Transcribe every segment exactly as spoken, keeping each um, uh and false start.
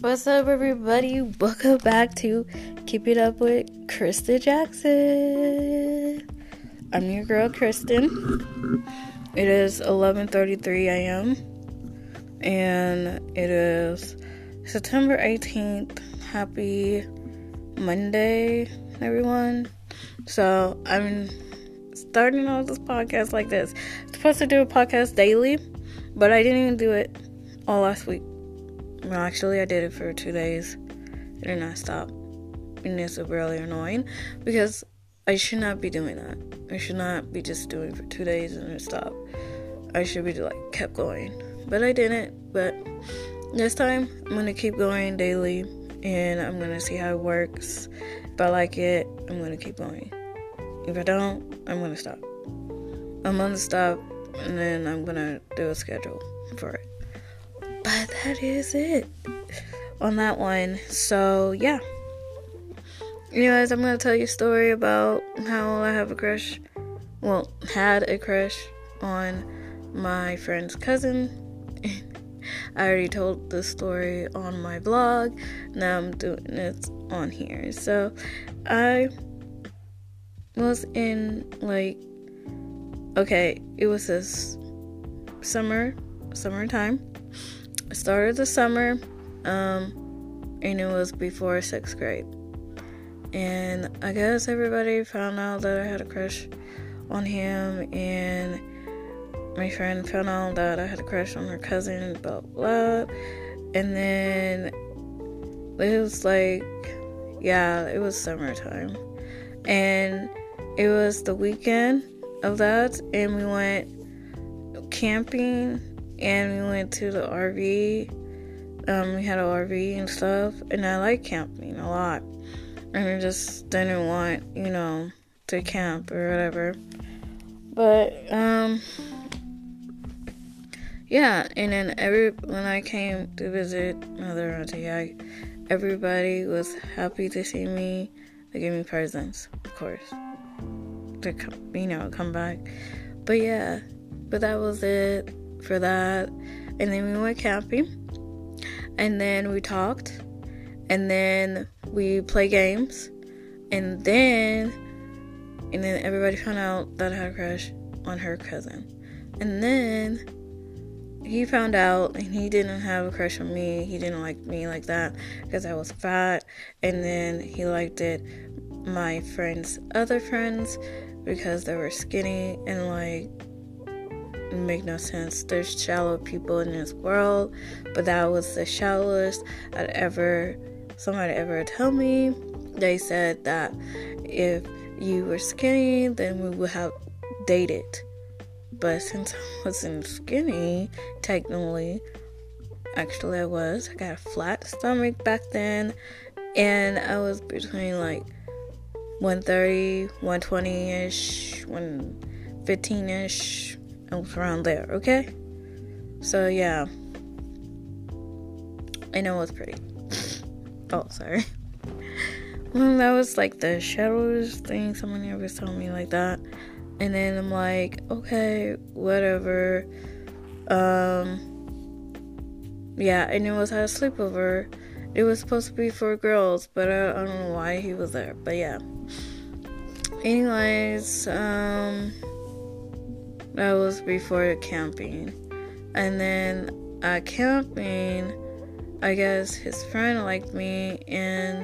What's up, everybody? Welcome back to Keep It Up with Kristen Jackson. I'm your girl, Kristen. It is eleven thirty-three a.m. and it is September eighteenth. Happy Monday, everyone. So, I'm starting off this podcast like this. I'm supposed to do a podcast daily, but I didn't even do it all last week. Well, actually, I did it for two days. I did not stop. And it's really annoying because I should not be doing that. I should not be just doing it for two days and then stop. I should be like kept going. But I didn't. But this time, I'm going to keep going daily and I'm going to see how it works. If I like it, I'm going to keep going. If I don't, I'm going to stop. I'm going to stop and then I'm going to do a schedule for it. But that is it on that one. So, yeah. Anyways, I'm going to tell you a story about how I have a crush. Well, had a crush on my friend's cousin. I already told the story on my vlog. Now I'm doing it on here. So, I was in, like, okay, it was this summer, summertime. I started the summer, um, and it was before sixth grade. And I guess everybody found out that I had a crush on him, and my friend found out that I had a crush on her cousin, blah, blah. And then it was like, yeah, it was summertime. And it was the weekend of that, and we went camping. And we went to the R V. Um, we had an R V and stuff. And I like camping a lot. And I just didn't want, you know, to camp or whatever. But, um, yeah. And then every when I came to visit Mother Auntie, I, everybody was happy to see me. They gave me presents, of course, to come, you know, come back. But yeah, but that was it for that. And then we went camping, and then we talked, and then we played games, and then and then everybody found out that I had a crush on her cousin. And then he found out, and he didn't have a crush on me. He didn't like me like that because I was fat. And then he liked it my friends' other friends because they were skinny and like make no sense. There's shallow people in this world, but that was the shallowest I'd ever somebody ever tell me. They said that if you were skinny, then we would have dated. But since I wasn't skinny, technically, actually I was. I got a flat stomach back then, and I was between like one thirty, one twenty-ish, one fifteen-ish. I was around there, okay? So, yeah. I know it was pretty. Oh, sorry. Well, that was, like, the shadows thing. Someone ever told me like that. And then I'm like, okay, whatever. Um, yeah, and it was at a sleepover. It was supposed to be for girls, but I, I don't know why he was there. But, yeah. Anyways, um... that was before camping. And then at camping, I guess his friend liked me and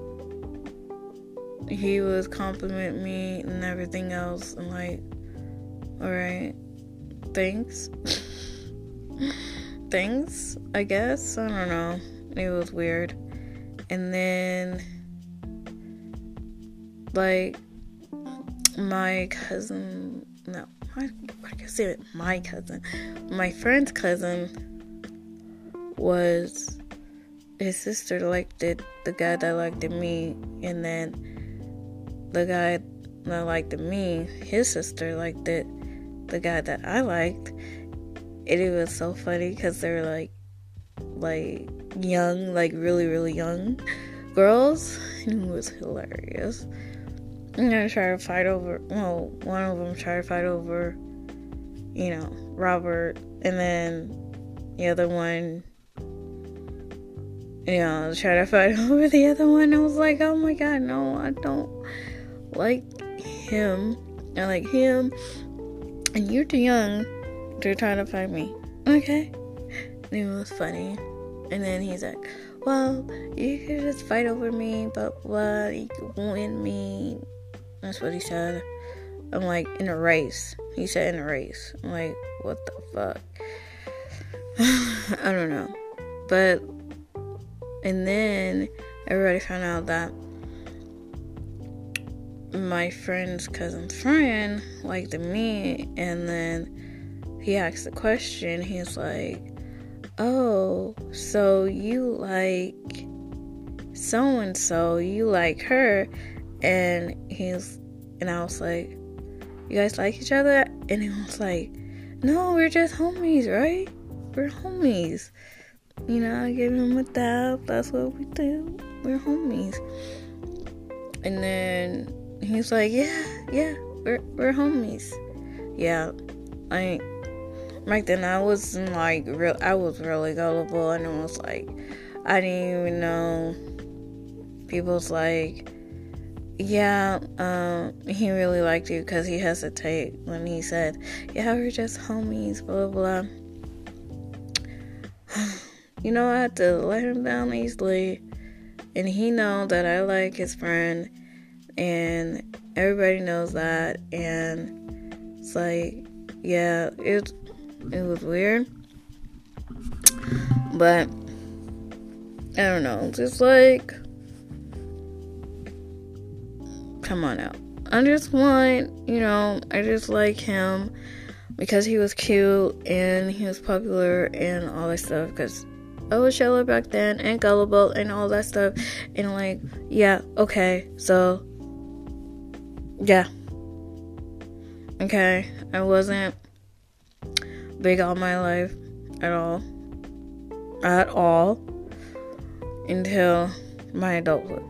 he was complimenting me and everything else. I'm like, alright, thanks. Thanks, I guess. I don't know. It was weird. And then, like, my cousin, no. I, I can say it, my cousin. My friend's cousin was his sister liked it, the guy that liked me, and then the guy that liked me, his sister liked it, the guy that I liked. And it was so funny because they were like, like young, like really, really young girls, and it was hilarious. And I tried to fight over, well, one of them tried to fight over, you know, Robert, and then the other one you know, try to fight over the other one. I was like, oh my god, no, I don't like him. I like him, and you're too young to try to fight me. Okay? And it was funny. And then he's like, well, you could just fight over me, but what? You could win me. That's what he said. I'm like, in a race. He said in a race. I'm like, what the fuck? I don't know. But, and then everybody found out that my friend's cousin's friend liked me, and then he asked the question. He's like, oh, so you like so-and-so, you like her, and he's, and I was like, you guys like each other? And he was like, no, we're just homies, right? We're homies. You know, I gave him a dab. That's what we do. We're homies. And then he's like, yeah, yeah, we're we're homies. Yeah, I back then I was like real. I was really gullible, and it was like I didn't even know. People's like, yeah, um, he really liked you, because he hesitated when he said, yeah, we're just homies, blah blah. You know, I had to let him down easily, and he know that I like his friend, and everybody knows that, and it's like, yeah, it it was weird, but I don't know, just like, come on out. I just want, you know, I just like him because he was cute and he was popular and all that stuff, because I was shallow back then and gullible and all that stuff, and like, yeah, okay, so yeah, okay, I wasn't big all my life at all, at all, until my adulthood,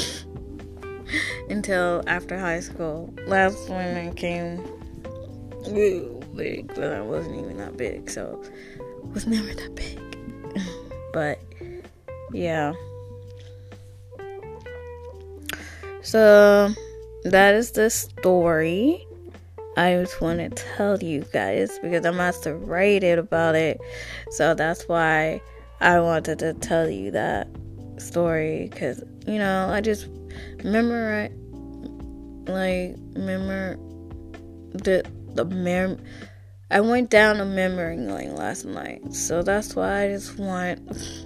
until after high school. That's when I came real big, but I wasn't even that big, so I was never that big. But yeah, so that is the story I just want to tell you guys, because I'm asked to write it about it, so that's why I wanted to tell you that story, because, you know, I just remember, like, remember the, the mem- I went down a memory lane last night, so that's why I just want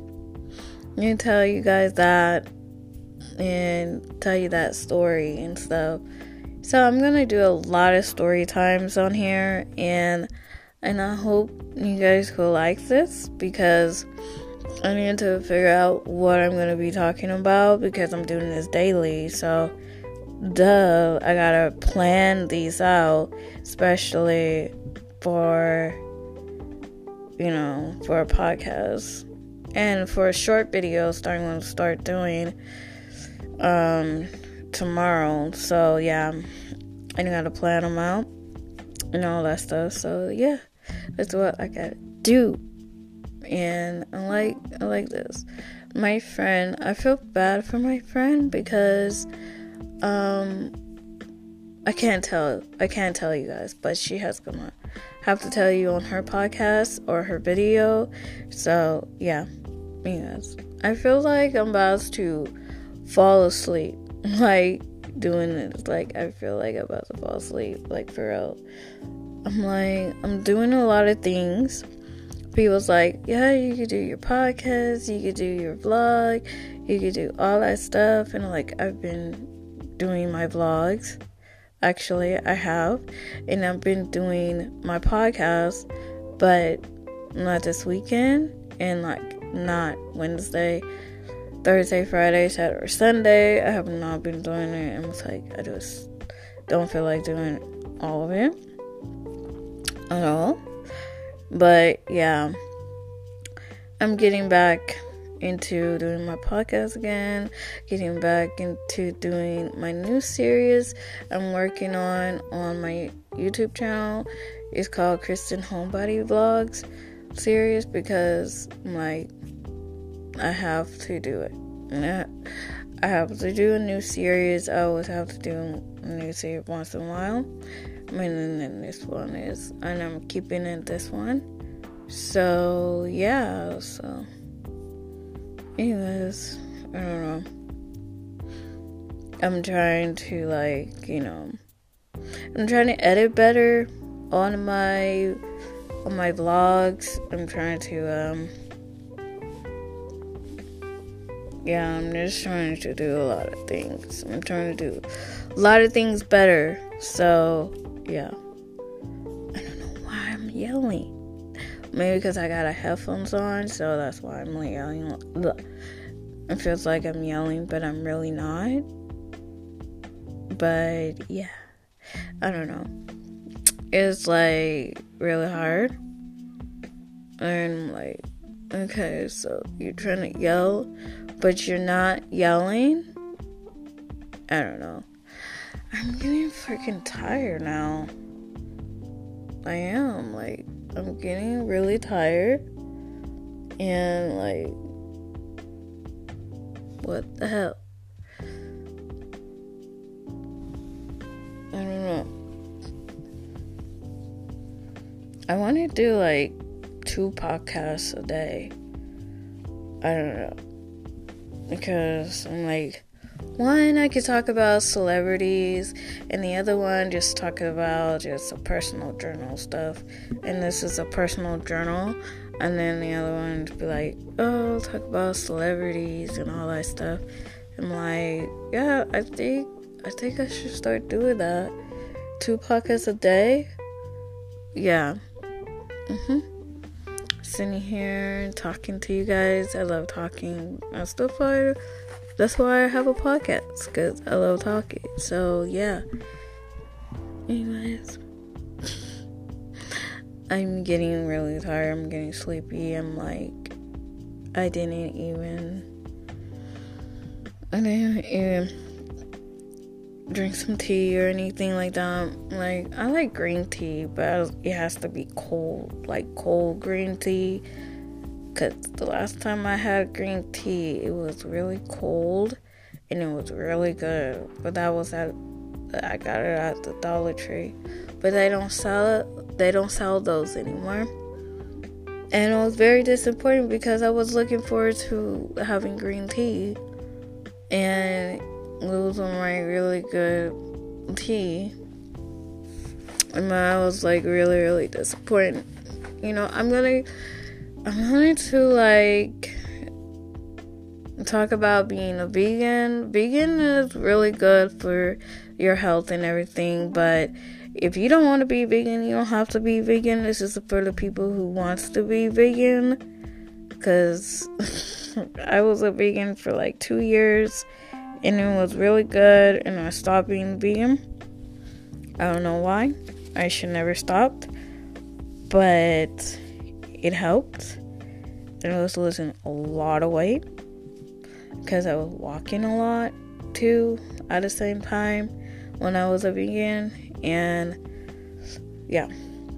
to tell you guys that, and tell you that story and stuff. So I'm gonna do a lot of story times on here, and and I hope you guys will like this, because I need to figure out what I'm gonna be talking about, because I'm doing this daily. So duh, I gotta plan these out, especially for, you know, for a podcast, and for a short video I'm going to start doing um tomorrow. So yeah, I gotta plan them out and all that stuff. So yeah, that's what I gotta do. And I like I like this. My friend, I feel bad for my friend, because um I can't tell I can't tell you guys, but she has gonna have to tell you on her podcast or her video. So yeah, you guys, I feel like I'm about to fall asleep, like doing this. Like, I feel like I'm about to fall asleep, like, for real. I'm like, I'm doing a lot of things. People's like, yeah, you could do your podcast, you could do your vlog, you could do all that stuff. And like, I've been doing my vlogs. Actually, I have. And I've been doing my podcast, but not this weekend, and like not Wednesday, Thursday, Friday, Saturday, or Sunday. I have not been doing it. And it's like, I just don't feel like doing all of it at all. But yeah, I'm getting back into doing my podcast again, getting back into doing my new series I'm working on on my YouTube channel. It's called Kristen Homebody Vlogs series, because like I have to do it. And I, I have to do a new series. I always have to do a new series once in a while. I mean, and then this one is, and I'm keeping it this one. So, yeah, so, anyways, I don't know. I'm trying to, like, you know, I'm trying to edit better on my, on my vlogs. I'm trying to, um, yeah, I'm just trying to do a lot of things. I'm trying to do a lot of things better. So, yeah. I don't know why I'm yelling. Maybe because I got a headphones on, so that's why I'm like yelling. It feels like I'm yelling, but I'm really not. But, yeah. I don't know. It's, like, really hard. And, like, okay, so you're trying to yell, but you're not yelling? I don't know. I'm getting freaking tired now. I am, like, I'm getting really tired. And, like, what the hell? I don't know. I want to do, like, two podcasts a day. I don't know. Because I'm like, one, I could talk about celebrities, and the other one just talk about just a personal journal stuff. And this is a personal journal. And then the other one would be like, oh, talk about celebrities and all that stuff. I'm like, yeah, I think I think I should start doing that. Two podcasts a day. Yeah. Mhm. Sitting here and talking to you guys. I love talking. That's the part. That's why I have a podcast, because I love talking. So, yeah. Anyways. I'm getting really tired. I'm getting sleepy. I'm like, I didn't even, I didn't even drink some tea or anything like that. Like, I like green tea, but it has to be cold, like cold green tea. Because the last time I had green tea, it was really cold, and it was really good. But that was at, I got it at the Dollar Tree. But they don't sell it, they don't sell those anymore. And it was very disappointing because I was looking forward to having green tea. And it was my really good tea. And I was like really, really disappointed. You know, I'm gonna... I'm going to, like, talk about being a vegan. Vegan is really good for your health and everything, but if you don't want to be vegan, you don't have to be vegan. This is for the people who wants to be vegan, because I was a vegan for, like, two years, and it was really good, and I stopped being vegan. I don't know why. I should never stopped, but it helped. And I was losing a lot of weight because I was walking a lot too at the same time when I was a vegan. And yeah,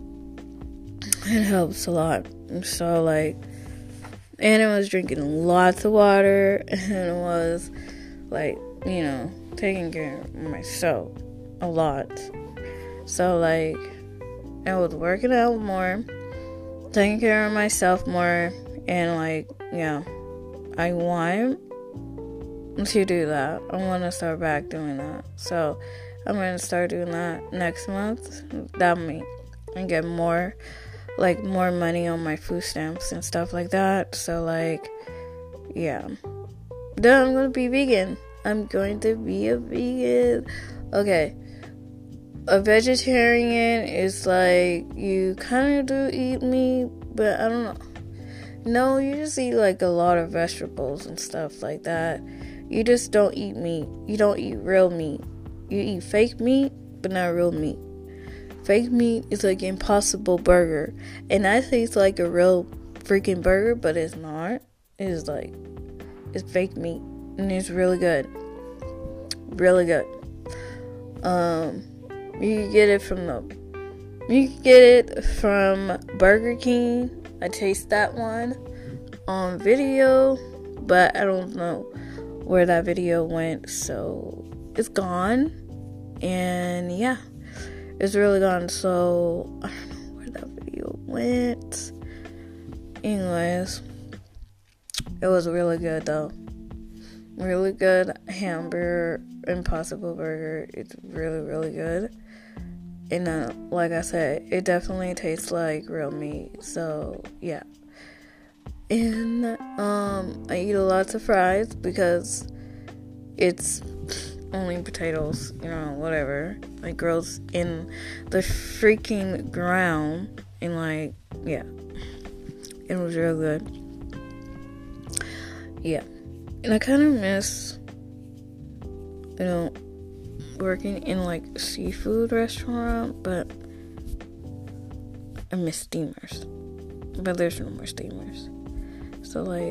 it helps a lot. So, like, and I was drinking lots of water, and it was, like, you know, taking care of myself a lot. So, like, I was working out more, taking care of myself more, and, like, yeah, I want to do that. I want to start back doing that. So, I'm going to start doing that next month. That means I get more, like, more money on my food stamps and stuff like that. So, like, yeah. Then I'm going to be vegan. I'm going to be a vegan. Okay. A vegetarian is, like, you kind of do eat meat, but I don't know. No, you just eat, like, a lot of vegetables and stuff like that. You just don't eat meat. You don't eat real meat. You eat fake meat, but not real meat. Fake meat is like Impossible Burger. And that tastes like a real freaking burger, but it's not. It's like, it's fake meat. And it's really good. Really good. Um, you can get it from the, you can get it from Burger King. I taste that one on video. but I don't know where that video went, so it's gone. And yeah, it's really gone. So I don't know where that video went. Anyways, it was really good though. Really good hamburger, Impossible Burger. It's really, really good. And uh, like I said, it definitely tastes like real meat. So yeah. And um, I eat lots of fries because it's only potatoes, you know, whatever. Like grows in the freaking ground. And like, yeah. It was real good. Yeah. And I kind of miss, you know, working in like a seafood restaurant, but I miss steamers. But there's no more steamers. So like,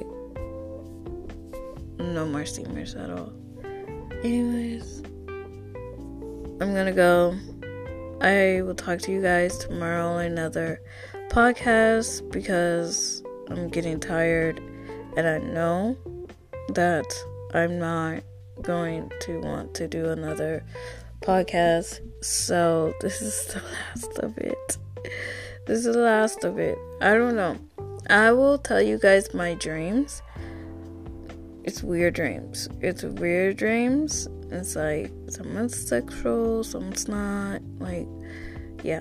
no more steamers at all. Anyways, I'm gonna go. I will talk to you guys tomorrow on another podcast because I'm getting tired and I know that I'm not going to want to do another podcast. So this is the last of it. This is the last of it. I don't know. I will tell you guys my dreams. It's weird dreams. It's weird dreams. It's like someone's sexual, someone's not. Like, yeah.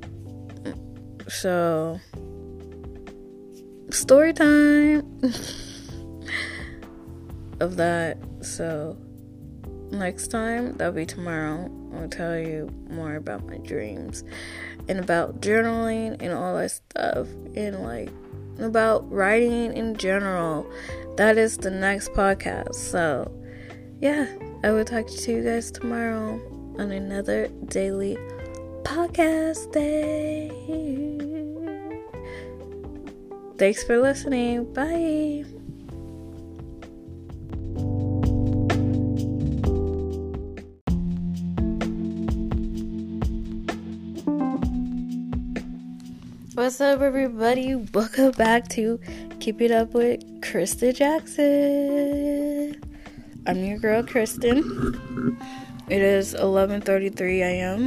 So, story time of that. So, next time, that'll be tomorrow. I'll tell you more about my dreams and about journaling and all that stuff, and like about writing in general. That is the next podcast. So, yeah, I will talk to you guys tomorrow on another daily podcast day. Thanks for listening. Bye. What's up, everybody? Welcome back to Keep It Up with Krista Jackson. I'm your girl, Kristen. It is eleven thirty-three a.m.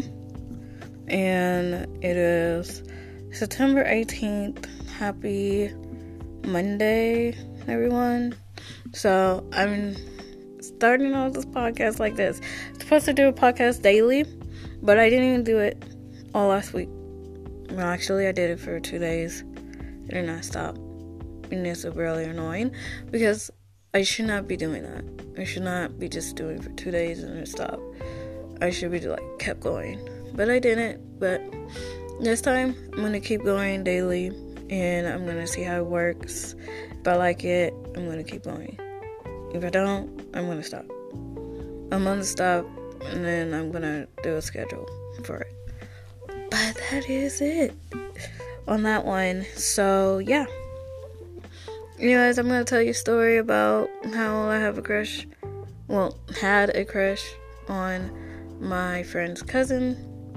and it is September eighteenth. Happy Monday, everyone. So, I'm starting off this podcast like this. I'm supposed to do a podcast daily, but I didn't even do it all last week. Well, actually, I did it for two days. I did not stop. And it's really annoying because I should not be doing that. I should not be just doing it for two days and then stop. I should be like kept going. But I didn't. But this time, I'm going to keep going daily. And I'm going to see how it works. If I like it, I'm going to keep going. If I don't, I'm going to stop. I'm going to stop. And then I'm going to do a schedule for it. But that is it on that one. So, yeah. Anyways, I'm going to tell you a story about how I have a crush. Well, had a crush on my friend's cousin.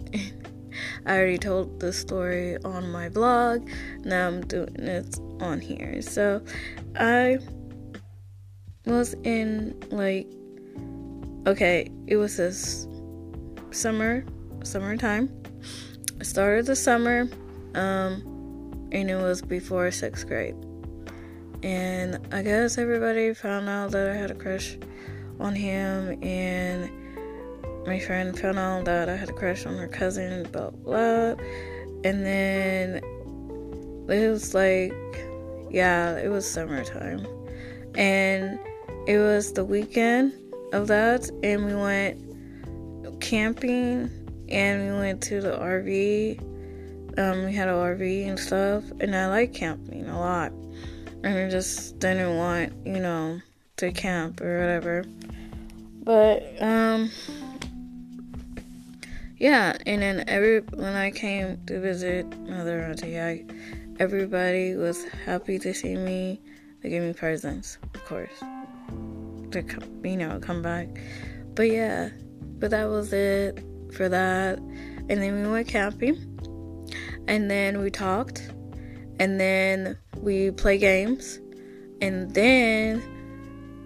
I already told the story on my blog. Now I'm doing it on here. So, I was in, like, okay, it was this summer, summertime. I started the summer, um, and it was before sixth grade. And I guess everybody found out that I had a crush on him, and my friend found out that I had a crush on her cousin, blah, blah. And then it was like, yeah, it was summertime. And it was the weekend of that, and we went camping. And we went to the R V. Um, we had an R V and stuff. And I like camping a lot. And I just didn't want, you know, to camp or whatever. But, um, yeah. And then every when I came to visit my other auntie, I, everybody was happy to see me. They gave me presents, of course. To come, you know, come back. But yeah. But that was it. For that, and then we went camping, and then we talked, and then we play games, and then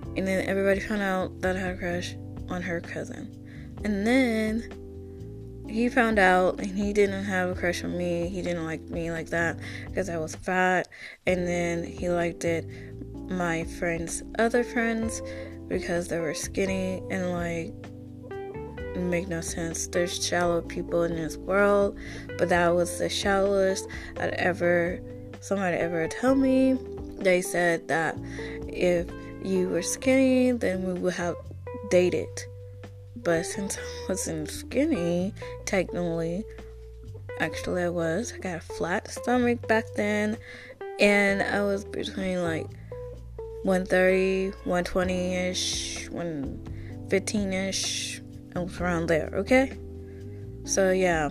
And then everybody found out that I had a crush on her cousin. And then he found out, and he didn't have a crush on me. He didn't like me like that because I was fat. And then he liked it my friends' other friends because they were skinny, and like, it make no sense. There's shallow people in this world, but that was the shallowest I'd ever somebody ever tell me. They said that if you were skinny, then we would have dated. But since I wasn't skinny, technically, actually I was. I got a flat stomach back then, and I was between like one thirty, one twenty-ish, one fifteen-ish. I was around there, okay? So, yeah.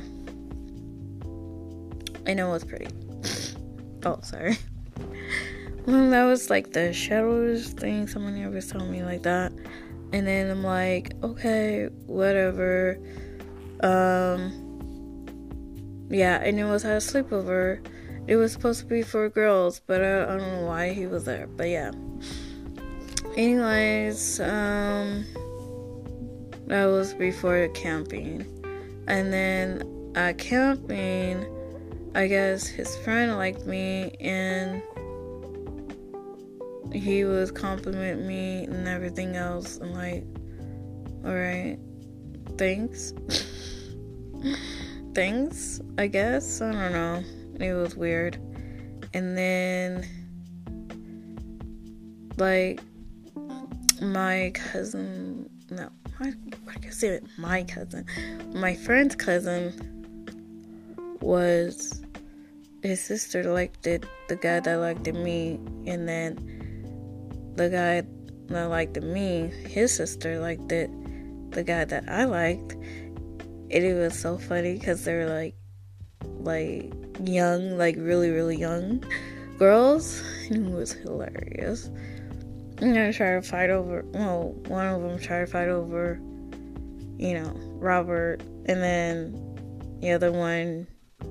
I know it was pretty. Oh, sorry. Well, that was like the shadows thing. Someone ever told me like that. And then I'm like, okay, whatever. Um, yeah, and it was at a sleepover. It was supposed to be for girls, but I, I don't know why he was there. But yeah. Anyways, um, that was before camping. And then at camping, I guess his friend liked me, and he was complimenting me and everything else. I'm like, alright, thanks. Thanks, I guess. I don't know. It was weird. And then, like, my cousin, no, my, what did I say it? My cousin. My friend's cousin was, his sister liked it, the guy that liked me, and then the guy that liked me, his sister liked it, the guy that I liked. And it was so funny because they were like, like young, like really, really young girls. And it was hilarious. And I tried to fight over, well, one of them tried to fight over, you know, Robert, and then the other one,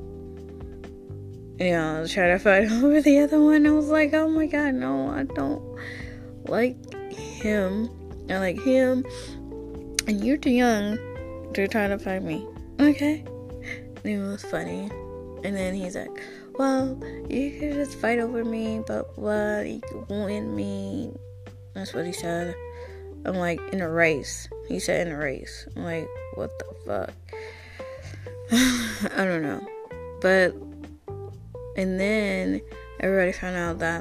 you know, tried to fight over the other one. I was like, oh my god, no, I don't like him. I like him, and you're too young to try to fight me, okay? And it was funny. And then he's like, well, you could just fight over me, but what, you could win me. That's what he said. I'm like, in a race. He said in a race. I'm like, what the fuck? I don't know. But, and then everybody found out that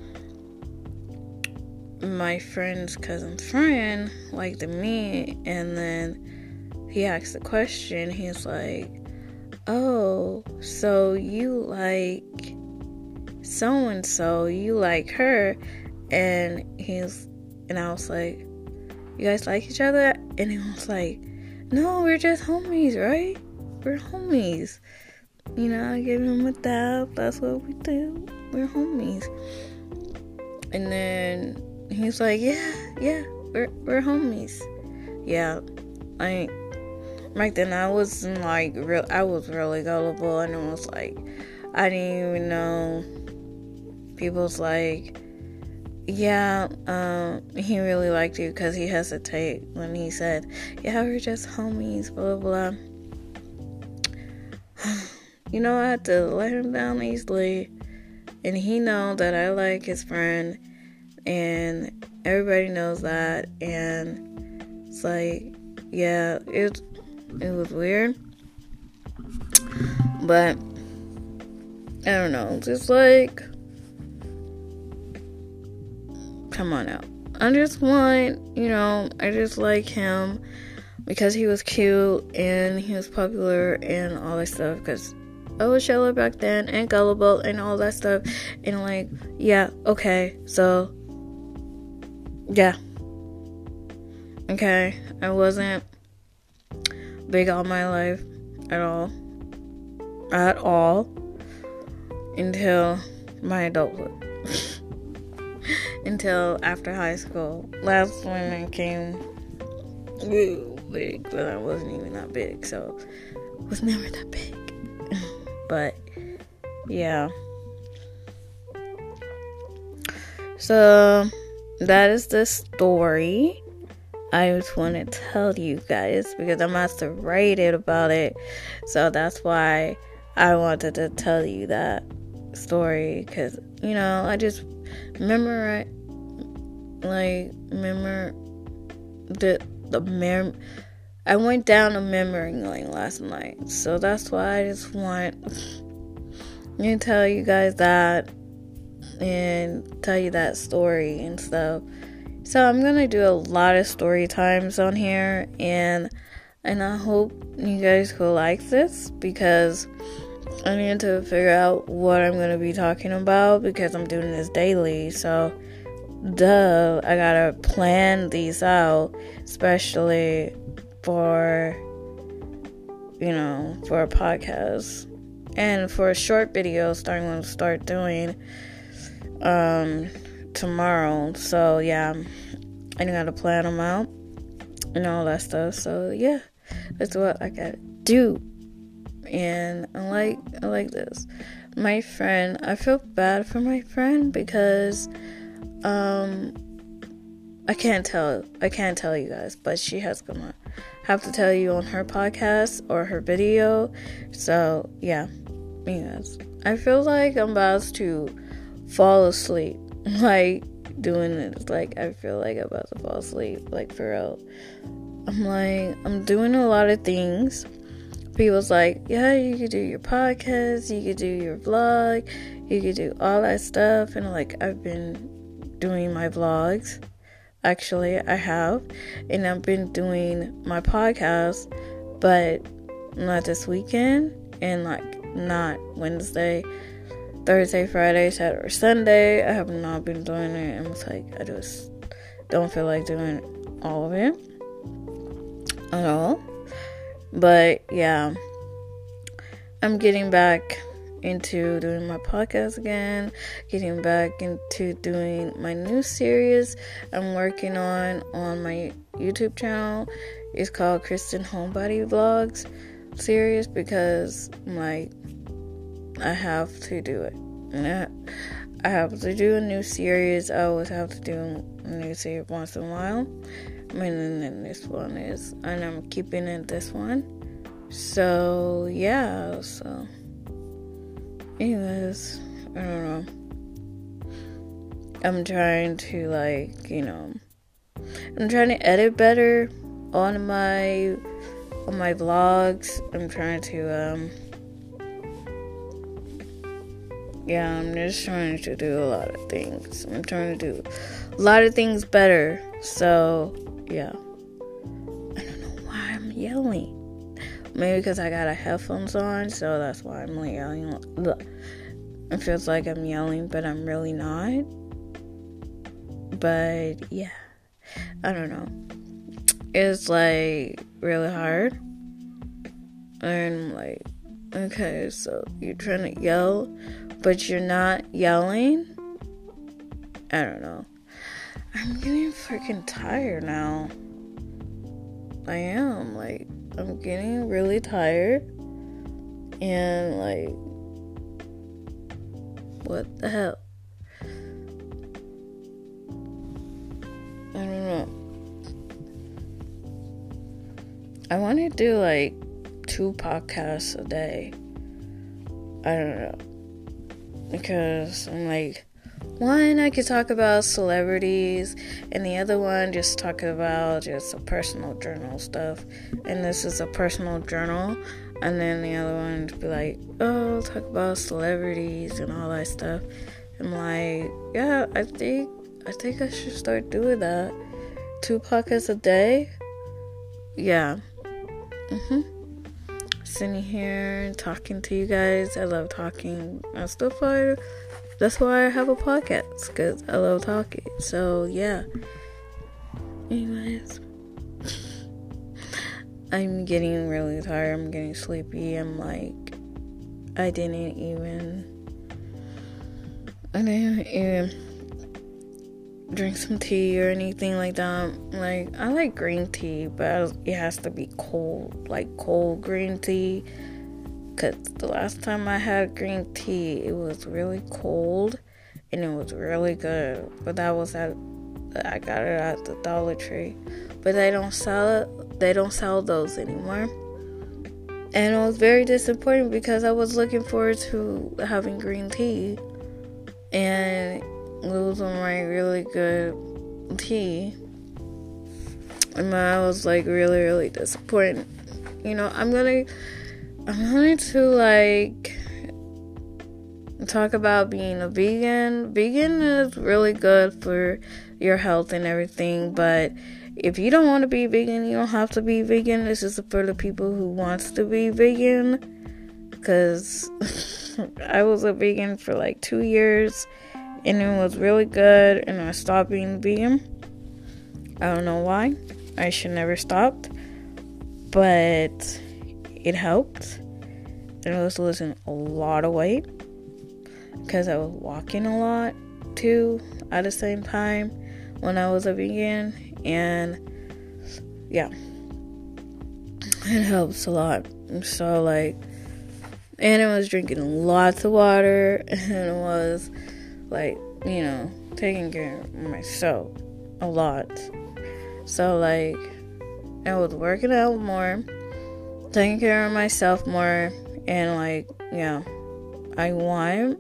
my friend's cousin's friend liked me, and then he asked the question. He's like, oh, so you like so and so, you like her. And he's, and I was like, you guys like each other? And he was like, no, we're just homies, right? We're homies. You know, I gave him a dab. That's what we do. We're homies. And then he's like, yeah, yeah, we're we're homies. Yeah, I back then I wasn't like real. I was really gullible, and it was like I didn't even know. People's like, yeah, um, he really liked you, because he hesitated when he said, yeah, we're just homies, blah, blah, blah. You know, I had to let him down easily, and he know that I like his friend, and everybody knows that, and it's like, yeah, it, it was weird, but, I don't know, just like, come on out. I just want, you know, I just like him because he was cute and he was popular and all that stuff, because I was shallow back then and gullible and all that stuff, and like, yeah, okay, so, yeah, okay, I wasn't big all my life at all, at all, until my adulthood. Until after high school. That's when I came real big, but I wasn't even that big, so I was never that big. But yeah. So that is the story I just want to tell you guys, because I'm about to write it about it. So that's why I wanted to tell you that story, because, you know, I just remember, like, remember the, the mem- I went down a memory lane last night. So that's why I just want to tell you guys that and tell you that story and stuff. So I'm gonna do a lot of story times on here, and and I hope you guys will like this, because I need to figure out what I'm gonna be talking about, because I'm doing this daily. So duh, I gotta plan these out, especially for, you know, for a podcast and for a short videos that I'm gonna start doing um tomorrow. So yeah, I gotta plan them out and all that stuff. So yeah, that's what I gotta do. And I like I like this. My friend, I feel bad for my friend, because um I can't tell I can't tell you guys, but she has gonna have to tell you on her podcast or her video. So yeah, yes, I feel like I'm about to fall asleep, like, doing this. Like, I feel like I'm about to fall asleep, like, for real. I'm like, I'm doing a lot of things. People's like, yeah, you could do your podcast, you could do your vlog, you could do all that stuff. And, like, I've been doing my vlogs. Actually, I have. And I've been doing my podcast, but not this weekend, and, like, not Wednesday, Thursday, Friday, Saturday, or Sunday. I have not been doing it. And it's like, I just don't feel like doing all of it at all. But yeah, I'm getting back into doing my podcast again, getting back into doing my new series I'm working on on my YouTube channel. It's called Kristen Homebody Vlogs series, because, like, I have to do it. And I, I have to do a new series. I always have to do a new series once in a while. I mean, and then this one is, and I'm keeping it this one. So, yeah, so, anyways, I don't know. I'm trying to, like, you know, I'm trying to edit better on my, on my vlogs. I'm trying to, um, yeah, I'm just trying to do a lot of things. I'm trying to do a lot of things better. So, yeah. I don't know why I'm yelling. Maybe because I got a headphones on, so that's why I'm yelling. It feels like I'm yelling, but I'm really not. But, yeah. I don't know. It's, like, really hard. And, like, okay, so you're trying to yell, but you're not yelling? I don't know. I'm getting freaking tired now. I am, like, I'm getting really tired. And, like, what the hell? I don't know. I want to do, like, two podcasts a day. I don't know. Because I'm like, one, I could talk about celebrities, and the other one just talk about just a personal journal stuff. And this is a personal journal. And then the other one to be like, oh, talk about celebrities and all that stuff. I'm like, yeah, I think I think I should start doing that. Two podcasts a day. Yeah. Mhm. Sitting here and talking to you guys. I love talking and stuff. Like, that's why I have a podcast, because I love talking. So yeah. Anyways, I'm getting really tired. I'm getting sleepy. I'm like, I didn't even. I didn't even drink some tea or anything like that. Like, I like green tea, but it has to be cold, like cold green tea, because the last time I had green tea, it was really cold and it was really good, but that was at I got it at the Dollar Tree, but they don't sell it. They don't sell those anymore. And it was very disappointing because I was looking forward to having green tea, and it was my really good tea, and I was like really, really disappointed. You know, I'm gonna, I'm going to like talk about being a vegan. Vegan is really good for your health and everything, but if you don't want to be vegan, you don't have to be vegan. This is for the people who wants to be vegan, because I was a vegan for like two years, and it was really good, and I stopped being vegan. I don't know why. I should never stopped, but it helped, and I was losing a lot of weight, because I was walking a lot, too, at the same time, when I was a vegan. And yeah, it helps a lot. So like, and I was drinking lots of water, and it was like, you know, taking care of myself a lot. So like, I was working out more, taking care of myself more, and like, yeah, I want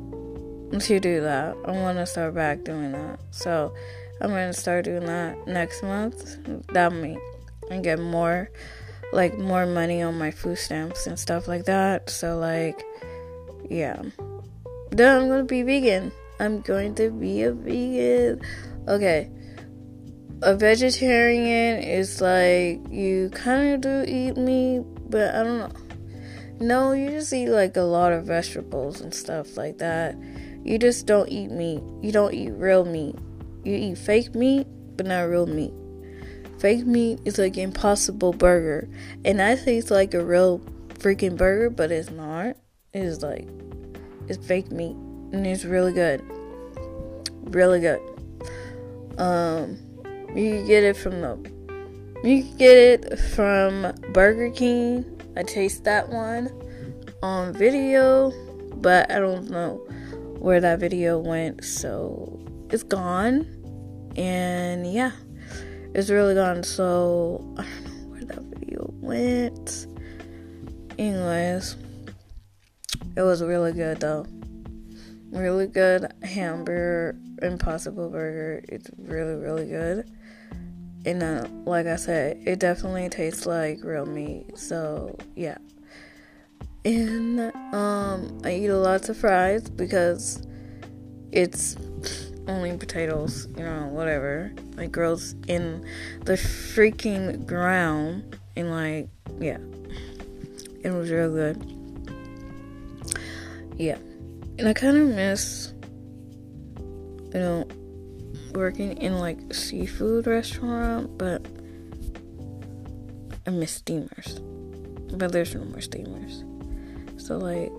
to do that. I want to start back doing that. So I'm going to start doing that next month. That means I get more, like, more money on my food stamps and stuff like that. So, like, yeah. Then I'm going to be vegan. I'm going to be a vegan. Okay. A vegetarian is, like, you kind of do eat meat, but I don't know. No, you just eat, like, a lot of vegetables and stuff like that. You just don't eat meat. You don't eat real meat. You eat fake meat, but not real meat. Fake meat is like Impossible Burger, and that tastes like a real freaking burger, but it's not. It's like, it's fake meat, and it's really good. Really good. Um, you can get it from the, you can get it from Burger King. I taste that one on video, but I don't know where that video went, so it's gone. And yeah, it's really gone. So I don't know where that video went. Anyways, it was really good though. Really good hamburger, Impossible Burger. It's really, really good. And uh, like I said, it definitely tastes like real meat. So yeah. And um, I eat lots of fries because it's only potatoes, you know, whatever. Like, grows in the freaking ground. And, like, yeah. It was real good. Yeah. And I kind of miss, you know, working in, like, a seafood restaurant. But I miss steamers. But there's no more steamers. So, like,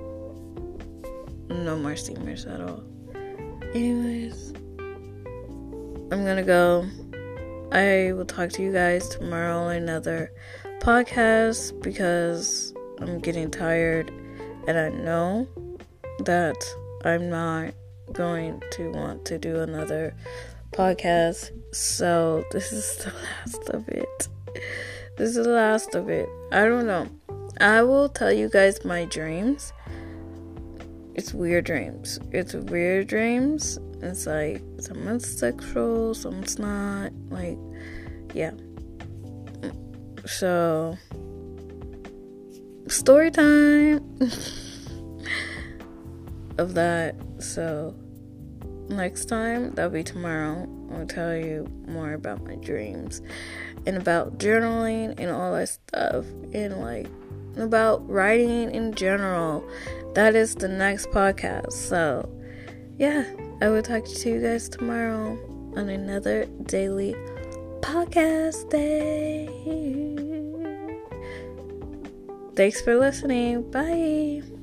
no more steamers at all. Anyways, I'm gonna go. I will talk to you guys tomorrow on another podcast because I'm getting tired, and I know that I'm not going to want to do another podcast. So this is the last of it. This is the last of it. I don't know. I will tell you guys my dreams. It's weird dreams. It's weird dreams. It's like, someone's sexual, someone's not. Like, yeah. So, story time of that. So, next time, that'll be tomorrow. I'll tell you more about my dreams and about journaling and all that stuff, and like about writing in general. That is the next podcast. So yeah, I will talk to you guys tomorrow on another daily podcast day. Thanks for listening. Bye.